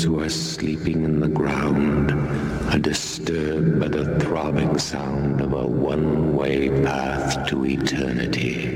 those who are sleeping in the ground are disturbed by the throbbing sound of a one-way path to eternity.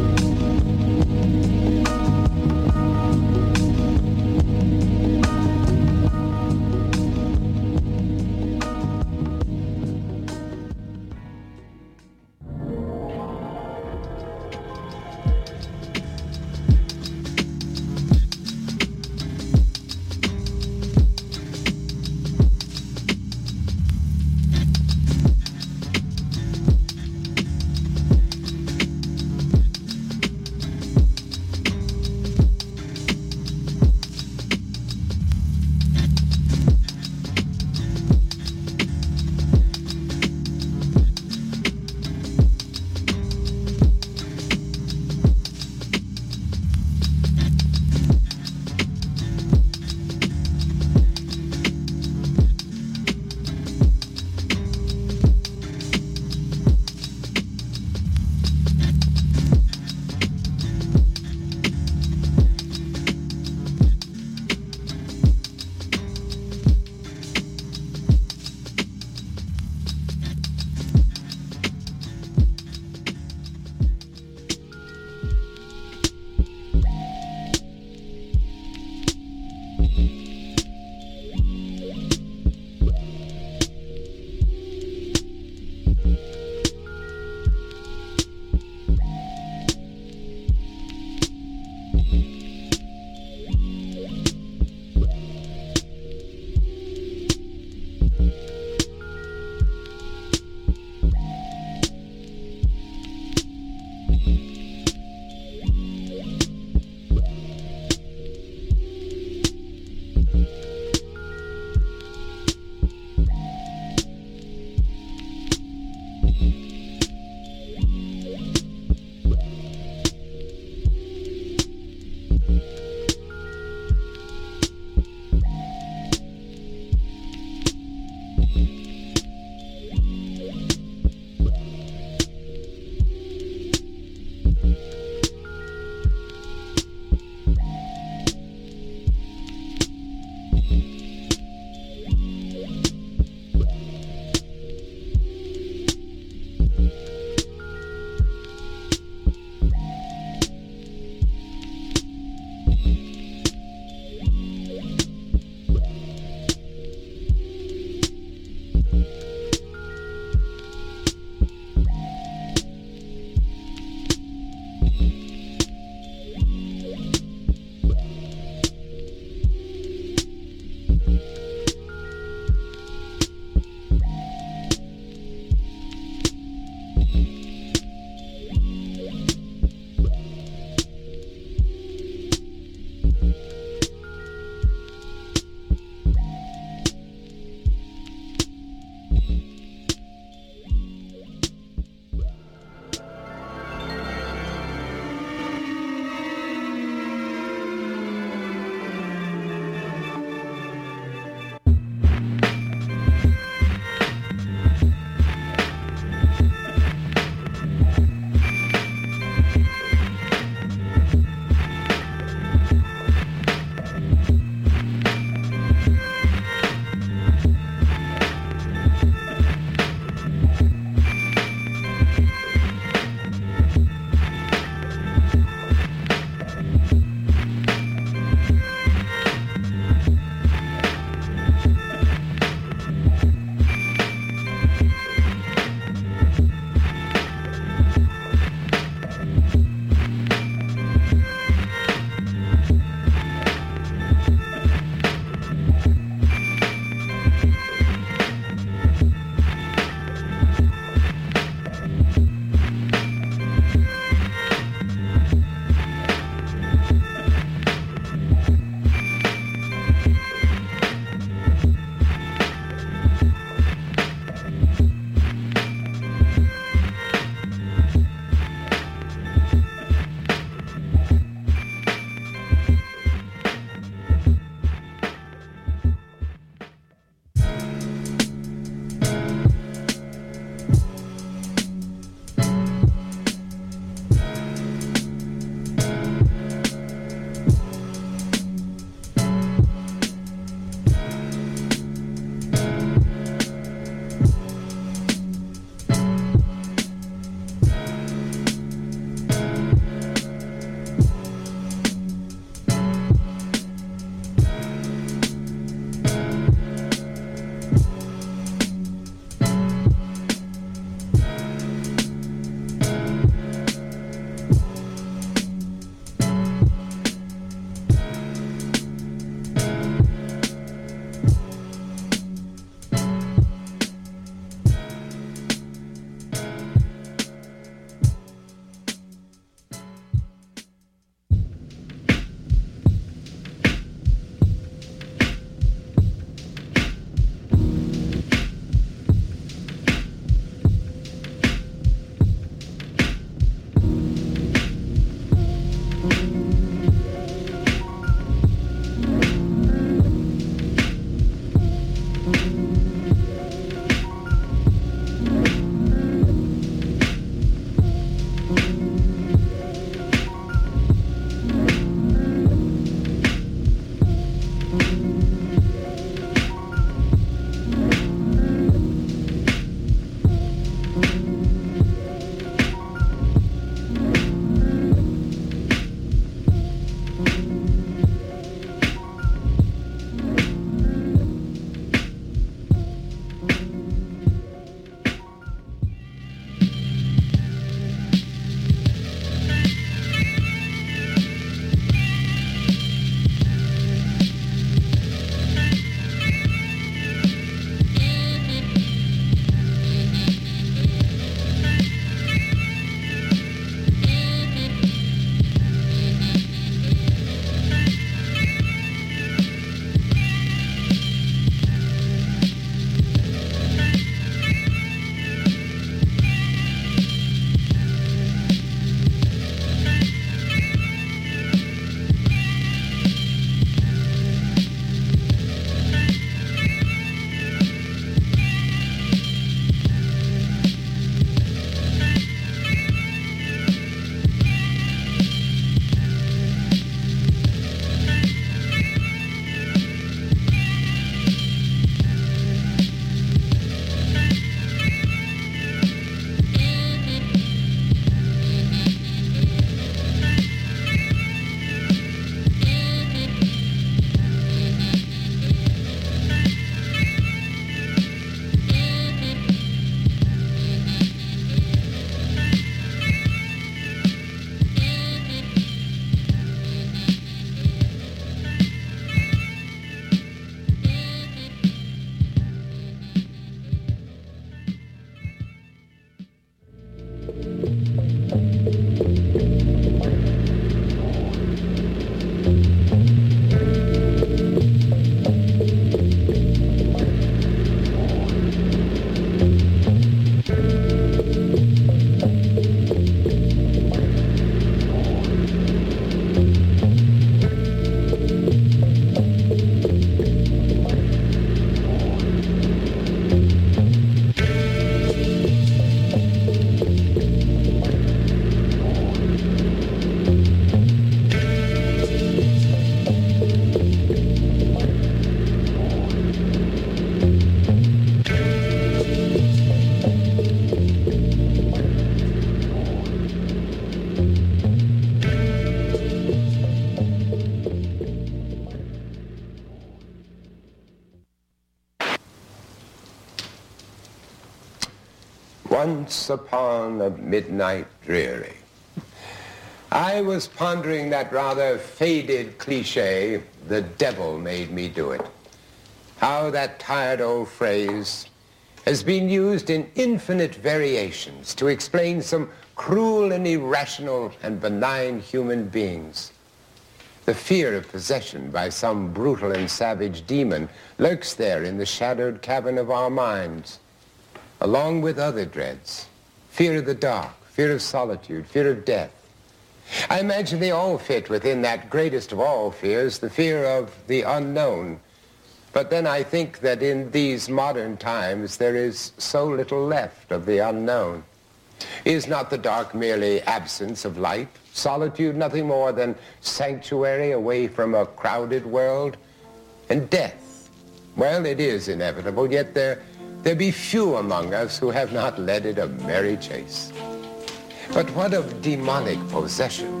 Once upon a midnight dreary. I was pondering that rather faded cliche, the devil made me do it. How that tired old phrase has been used in infinite variations to explain some cruel and irrational and benign human beings. The fear of possession by some brutal and savage demon lurks there in the shadowed cavern of our minds, along with other dreads. Fear of the dark, fear of solitude, fear of death. I imagine they all fit within that greatest of all fears, the fear of the unknown. But then I think that in these modern times there is so little left of the unknown. Is not the dark merely absence of light? Solitude nothing more than sanctuary away from a crowded world? And death, well, it is inevitable, yet there be few among us who have not led it a merry chase. But what of demonic possession?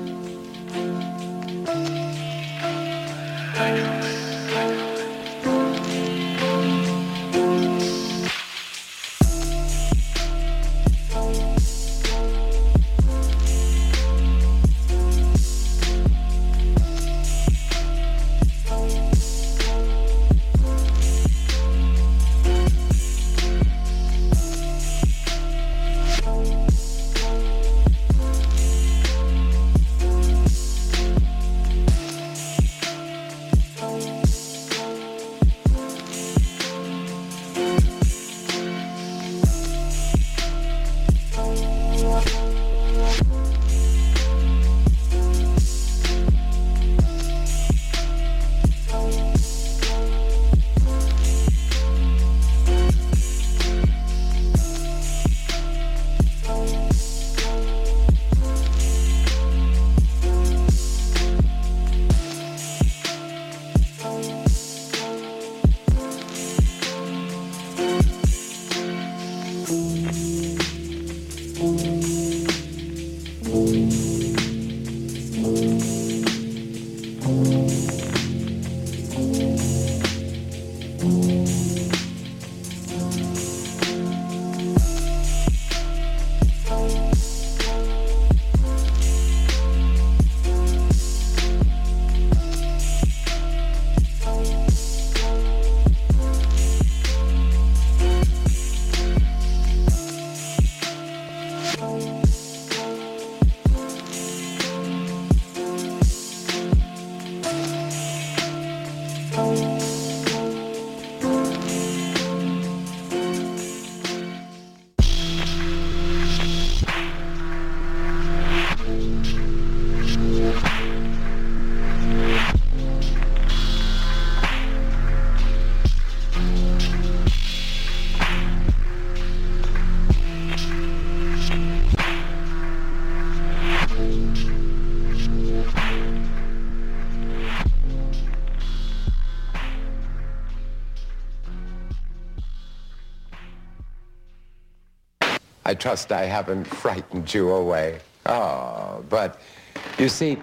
I trust I haven't frightened you away. Oh, but you see,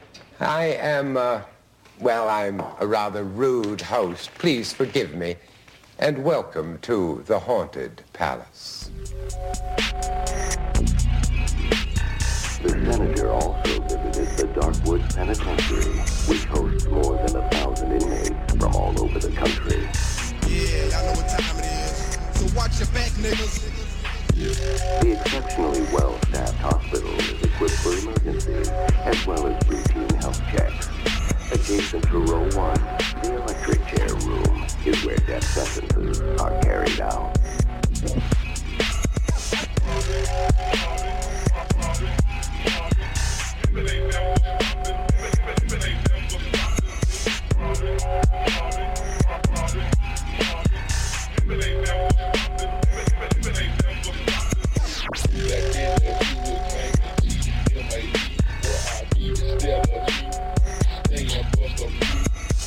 I am, I'm a rather rude host. Please forgive me, and welcome to the Haunted Palace. The senator also visited the Darkwoods Penitentiary, which hosts more than 1,000 inmates from all over the country. Yeah, y'all know what time it is. So watch your back, niggas. The exceptionally well-staffed hospital is equipped for emergencies, as well as routine health checks. Adjacent to row 1, the electric chair room is where death sentences are carried out.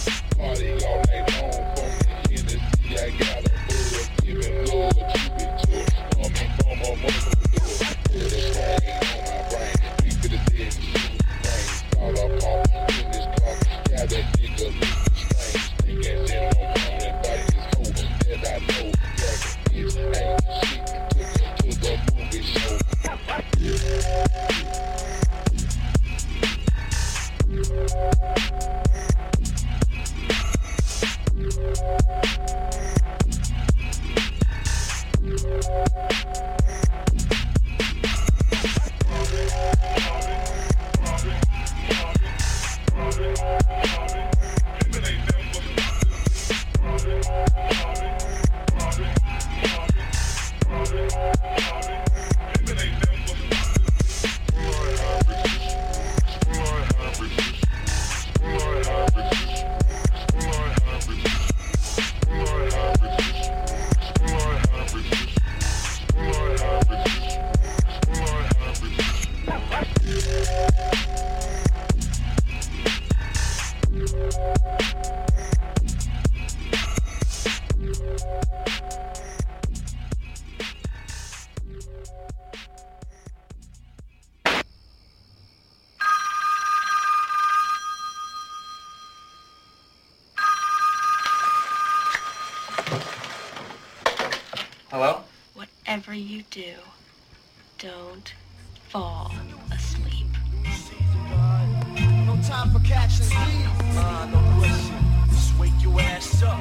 Party all night long, from the Hennessy, I got a buzz, giving love, tribute to whatever you do, don't fall asleep. No time for catching sleep. No question. Just wake your ass up.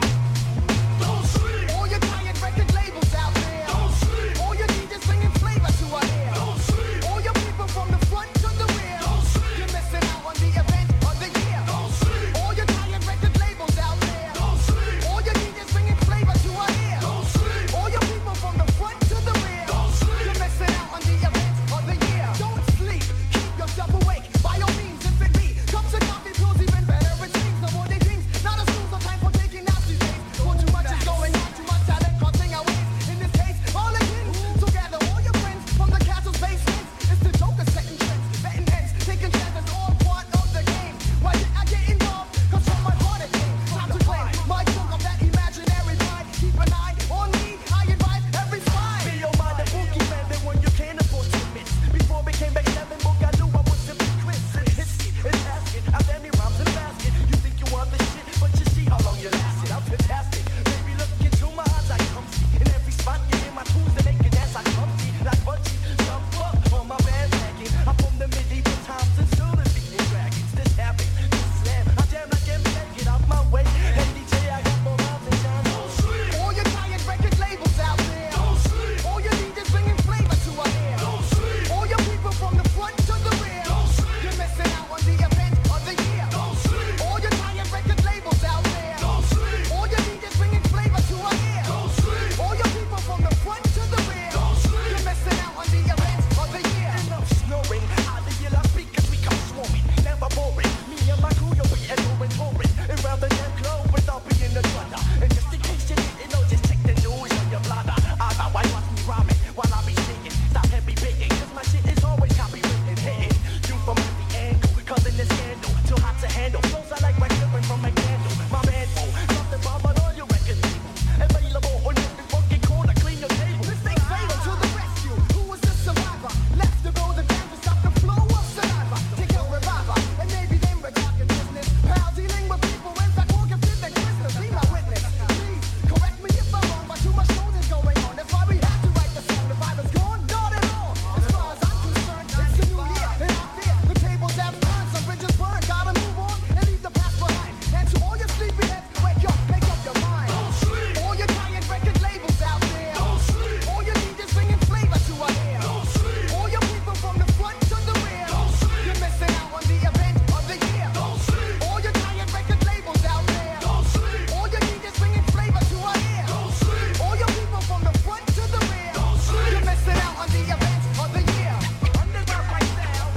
Don't sleep. All your giant record labels out there. Don't sleep. All you need is bringing flavor to our air. Don't sleep. All your people from the front to the rear. Don't sleep. You're missing out on the event of the year. Don't sleep. All your giant record labels out there. Don't sleep. All you need is bringing flavor to our air. Don't sleep. All your people from the front to the rear. Don't sleep. You're missing out on the event of the year. Don't sleep. Keep yourself awake. By all means, if it be. Cups of coffee, pills, even better. It seems no more daydreams. Not a school, no time for taking nasty days. For too much is going on, too much talent causing our ways. In this case, all again. So gather all your friends from the castle's basements. It's the Joker setting trends, betting heads, taking chances, all part of the game. Why did I get involved? Cause from my heart it came. Time to claim my chunk of that imaginary pride. Keep an eye on me, I advise every spy. Be your mind a bookie man, then when you can't afford to miss. Before we came back 7 book, I knew I was to be Chris. It's asking, how many rhymes in a basket? You think you want the shit, but you see how long you lasted. I'm fantastic. Baby, look into my eyes, I come see. In every spot, you hear my tunes, they make you dance, I come see. Like Bunchy, jump up on my bandwagon. I'm from the medieval times and still the beating dragons. This happens, this slam. I jam like NBA, get out my way. Hey, DJ, I got more rhymes than John. Don't sleep. All your giant record labels out there. Don't sleep. All you need is bringing flavor to our air. Don't sleep. All your people from the front to the rear. Don't sleep. You're missing out on the event of the year. Don't sleep. All your giant record labels out there. Don't sleep. All you need is bringing flavor to our air. Don't sleep. All your people from the front to the rear. Don't sleep. You're missing out on the event of the year. Enough snoring. Out of here, I speak as we come swarming. Never boring. Me and my crew, you'll be entering touring. Around the damn globe without being a drudder. And just in case you didn't know, just check the news on your bladder. Why watch me rhyming while I be singing? Stop heavy bigging, cause my shit is always copywritten, hitting you from every angle, causing the scandal, too hot to handle. Flows I like dripping from a candle. My man, something bomb on all your record labels. Available on every fucking corner, clean your table. This thing's fatal to the rescue. Who was the survivor? Left to go the canvas, stop the flow of saliva. Take your reviver, and maybe then we're talking business. Pal dealing with people, in fact, walking through the Christmas. Be my witness. Please correct me if I'm wrong, but too much noise is going on. That's why we have to write the song. The vibe is gone, not at all. As far as I'm concerned, it's a new year, and out there, the tables have turned, some bridges burned. Gotta move on and leave the past behind. And to all your sleepy heads, wake up, make up your mind. Don't sleep. All your giant record labels out there. Don't sleep. All you need is bringing flavor to our air. Don't sleep. All your people from the front to the rear. Don't sleep. You're missing out on the event of the year. Don't sleep. All your giant record labels out there. Don't sleep. All you need is bringing flavor to our air. Don't sleep. All your people from the front to the rear. Don't sleep. You're missing out on the event of the year. Underground right now.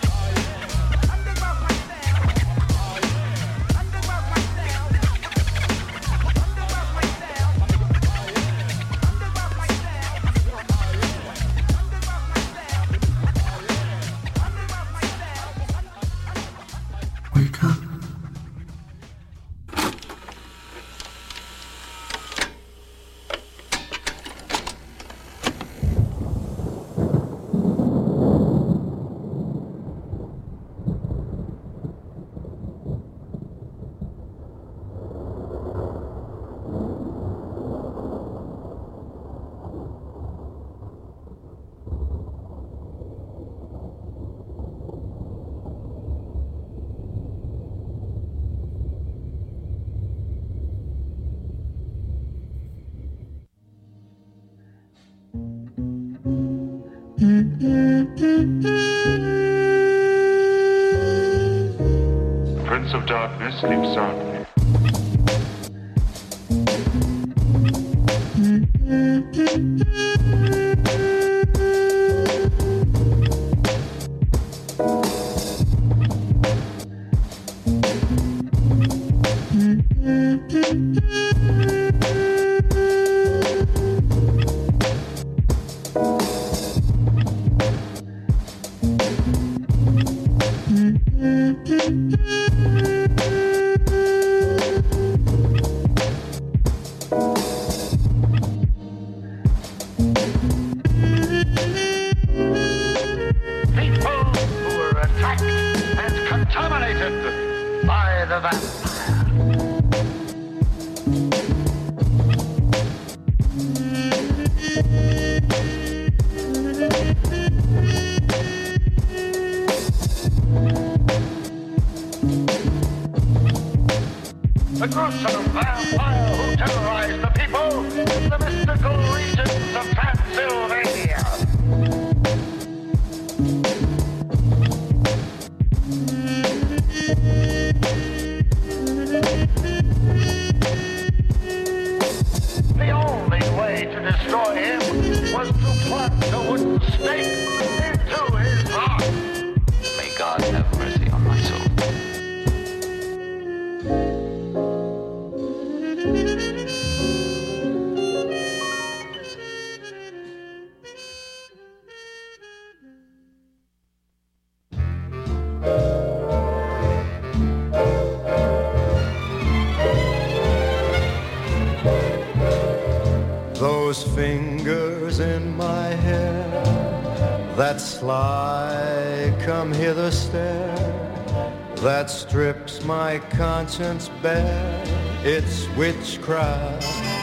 Underground right now. Underground right now. Underground right now. Underground right now. Wake up. Prince of Darkness, sleep soundly. by the vampire. the gruesome vampire who terrorized the people in the mystical regions of Transylvania. The only way to destroy him was to plant a wooden stake into his heart. May God have mercy on my soul. Those fingers in my hair, that sly come hither stare, that strips my conscience bare, it's witchcraft.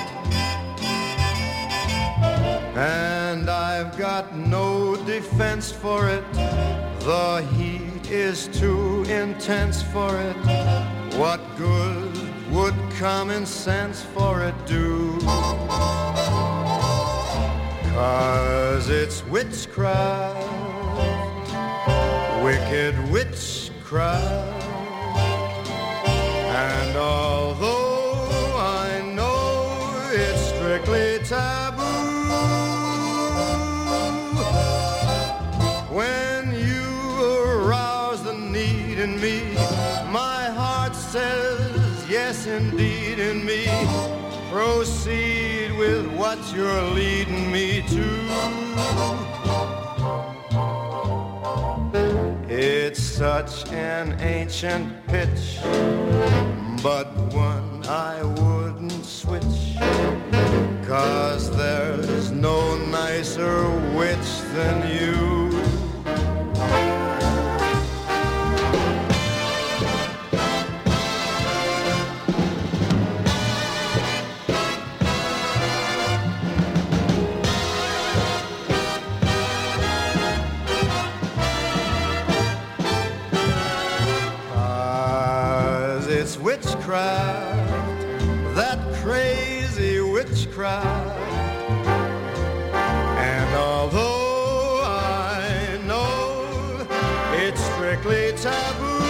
And I've got no defense for it, the heat is too intense for it. What good would common sense for it do? 'Cause it's witchcraft, wicked witchcraft. And although I know it's strictly taboo, when you arouse the need in me, my heart says yes indeed in me. Proceed with what you're leading me to. It's such an ancient pitch, but one I wouldn't switch, 'cause there's no nicer witch than you. It's witchcraft, that crazy witchcraft. And although I know it's strictly taboo,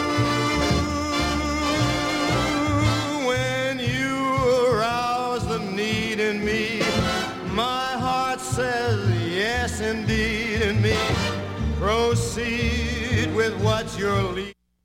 when you arouse the need in me, my heart says yes indeed in me. Proceed with what you're leading.